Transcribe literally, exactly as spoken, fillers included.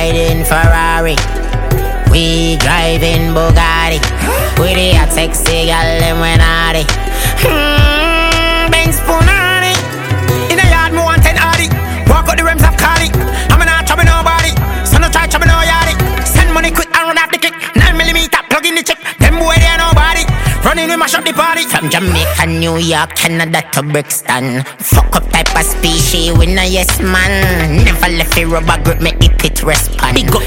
riding Ferrari. We driving Bugatti. We the hot sexy gal them when naughty. Hmm, Benz Punani. In the yard me want ten Audi. Walk out the rims of Cardi. I'm not trouble nobody, so no try trouble no yardy. Send money quick and run off the kick. Nine millimeter plug in the chip. Them boy they nobody. Running we mash up the party. From Jamaica, New York, Canada to Brixton. Fuck up type of species, we no yes man. Never left a rubber grip, me hip it respond. Big up